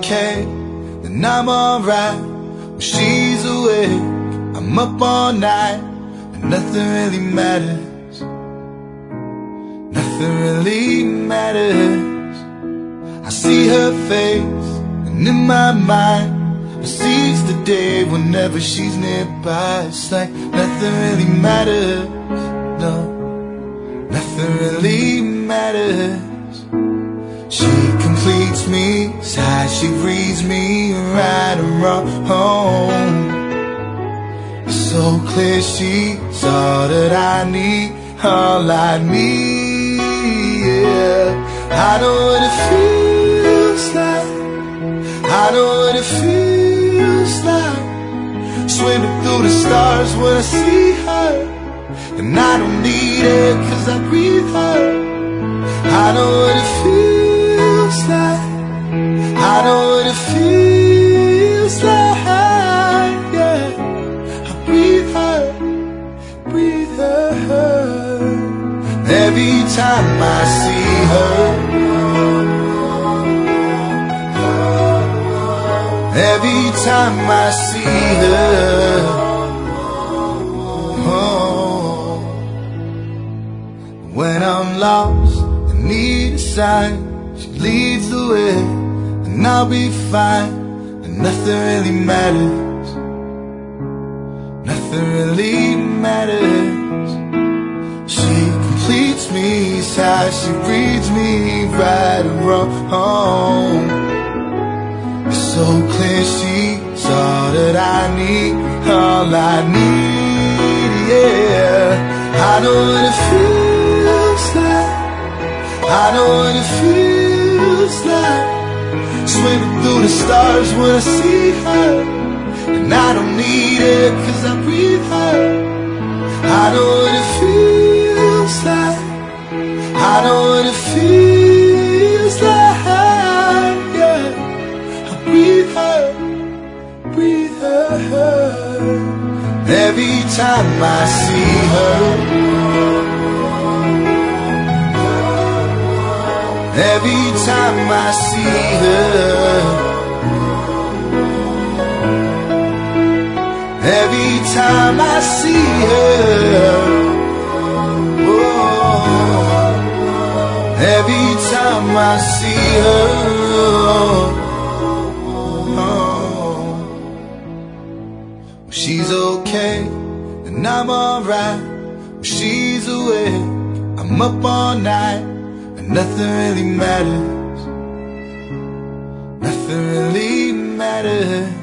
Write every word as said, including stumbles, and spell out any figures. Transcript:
okay, then I'm alright. When she's awake, I'm up all night, and nothing really matters. Nothing really matters. I see her face, and in my mind I seize the day whenever she's nearby. It's like nothing really matters. No, nothing really matters. She completes me, it's how she reads me right and wrong. It's so clear she's all that I need, all I need, yeah. I know what it feels like, I know what it feels like, swimming through the stars when I see her. And I don't need it cause I breathe her. I know what it feels like, I know what it feels like, yeah. I breathe her, breathe her. Every time I see her, every time I see her, oh. When I'm lost and need a sign, she leads the way, and I'll be fine, and nothing really matters. Nothing really matters. She completes me, it's how she reads me right and wrong. It's so clear she's all that I need, all I need, yeah. I know what it feels like, I know what it feels like, swimming through the stars when I see her. And I don't need it cause I breathe her. I know what it feels like, I know what it feels like, yeah. I breathe her, breathe her. Every time I see her, every time I see her, every time I see her, oh, every time I see her, oh. She's okay, and I'm alright. When she's awake, I'm up all night, and nothing really matters. Nothing really matters.